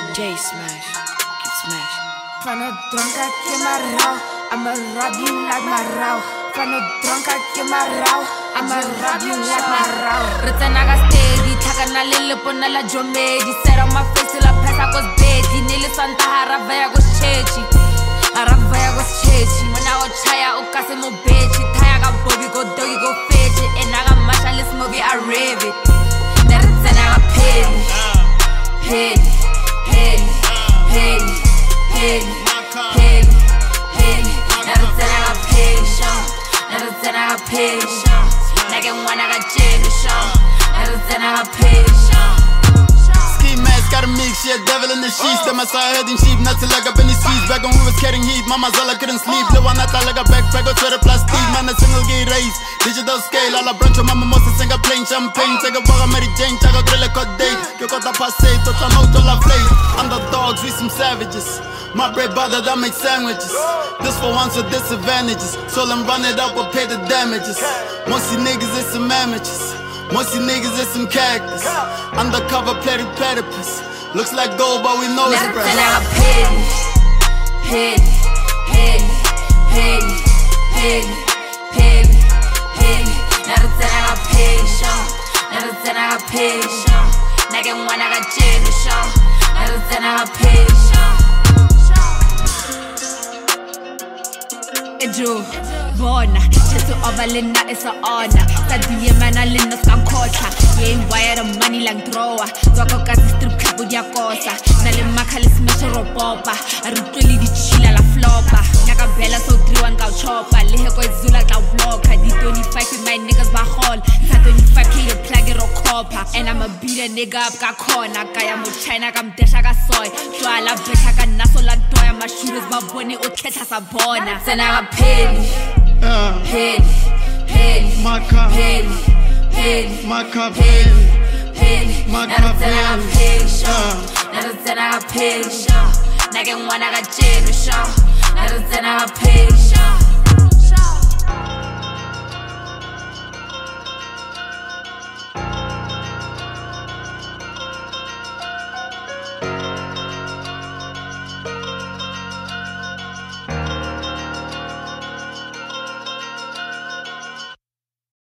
J smash, keep smashing. Fano drunk, I came out. I'ma rob you like my row. Fano drunk, I came out. I'ma rob you like my row. Ritanaga steady, Takana Lilipona la Jomedi. Set on my face till I pass, I was beddy. Nili Santa Haravaya was chechi. Haravaya was chechi. When I was chaya, Okasimo bechi. Tayaga Bobby go doggy go fetch it. And I got masha, this movie, I rev it. Ritanaga petty. Petty, petty, petty, petty, petty, petty. Never said I got patient. Never said I got patient. Nigga one I got genuine. Never said I got patient. Ski mask, gotta mix shit, devil in the sheets. Them I saw heading sheep, not to leg up in the streets. Back when we was carrying heat, mama Zala couldn't sleep. The one I thought like a backpack, go to the plastic. Man, a single gay race, digital scale. All a branch of mama must sing a plain champagne. Take a walk, Mary Jane, check a grill, a cut date. You got a passe, touch an auto, la play. Underdogs, we some savages. My bread butter that make sandwiches. This for ones with disadvantages. So them run it up, we'll pay the damages. Most you niggas is some amateurs. Most you niggas is some cactus. Undercover platypus. Looks like gold, but we know it's fresh. Never said I got petty. Petty, petty, petty, petty, petty, petty. Never said I got patient. Never said I got patient. Nigga one I got genuine. Never said I got patient. Ejo, bona, Chesu Ovalina is a honor. Sadia Manalina Sankota, Yay wire of money like thrower. Zoko got the strip club with your cosa. Nalimakali smasher or popa. I really the chilla la flopper. Nakabella so drew and cow chopper. Leheko is Zula cow blocker. The 25 with my niggas by hall. 25 kilo plug it or copper. And I'm a beat a nigga up got corner. Kaya mo China kam desha ka soy. Twala beta ka naso la doya. My shooters my bunny or keta sa bona. Then I got petty, petty, petty, My cup, petty, petty, my cup, petty, petty. my Never cup, said I got patient. Never said I got patient. Nigga one I got genuine. Never said I got patient.